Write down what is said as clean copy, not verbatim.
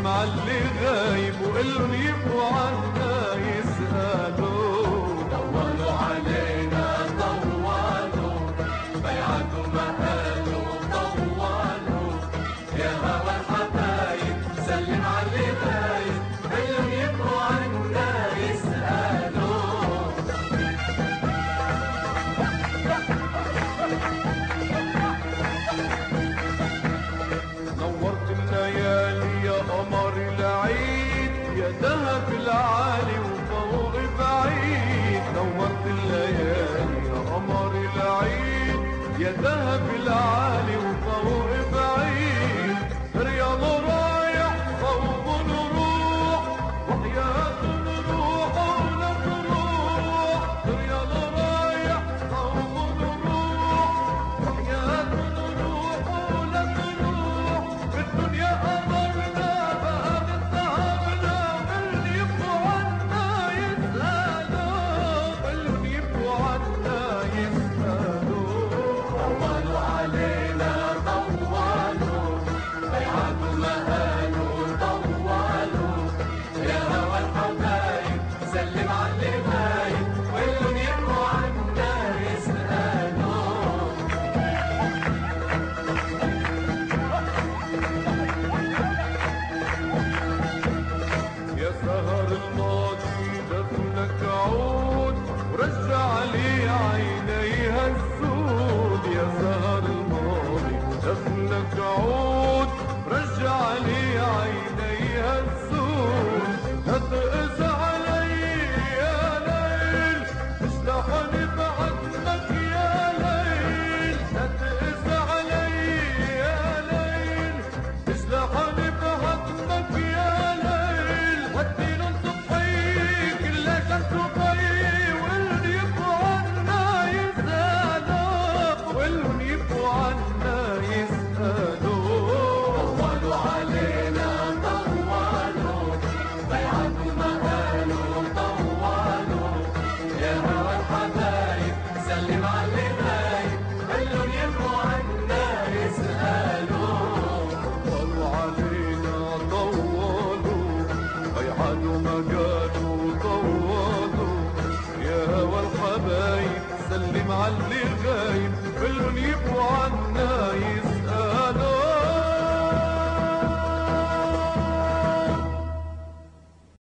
سلم على اللي غايب وقلن يبقوا عنا يسألوا. طولوا علينا طولوا، بيعتوا ما قالوا طولوا، يا هوى الحبايب سلم على اللي غايب قلن يبقوا عنا يسألوا. نورت الليالي يا قمر العيد، يا دهب العالي وفوق بعيد. نورت الليالي يا قمر العيد، يا دهب العالي وفوق بعيد. رياض رايح فوق نروح، وحياة نروح ولا تروح. رياض رايح فوق نروح، وحياة نروح ولا تروح. الدنيا قمرنا بقى بالذهبنا، واللي يبقوا عنا يسألوا، واللي يبقوا عنا يسألوا. طولوا علينا طولوا، بيعتوا ما قالوا طولوا، يا هوى الحبايب سلم على اللي غايب واللي يبقوا عنا يسألوا. يا سهر الماضي دفنك عود، ورجع لي عينيها السود. يا سهر الماضي دفنك عود، رجع لي عينيها السود. لا تقسى علي يا ليل، تشلحني بعتمك يا ليل. لا تقسى علي يا ليل، تشلحني بعتمك يا ليل. ودي صبحي كلها شمس وضي، واللي يبقوا عنا يسألوا، واللي يبقوا عنا يسألوا. طولوا علينا طولوا، بيعتوا ما قالوا طولوا، يا هوى الحبايب سلم على اللي غايب قالوا يبقوا عنا يسألوا. طولوا علينا طولوا، بيعادوا ما قالوا طولوا، يا هوى الحبايب سلم على اللي غايب، كلن يبقوا عنا يسألوا.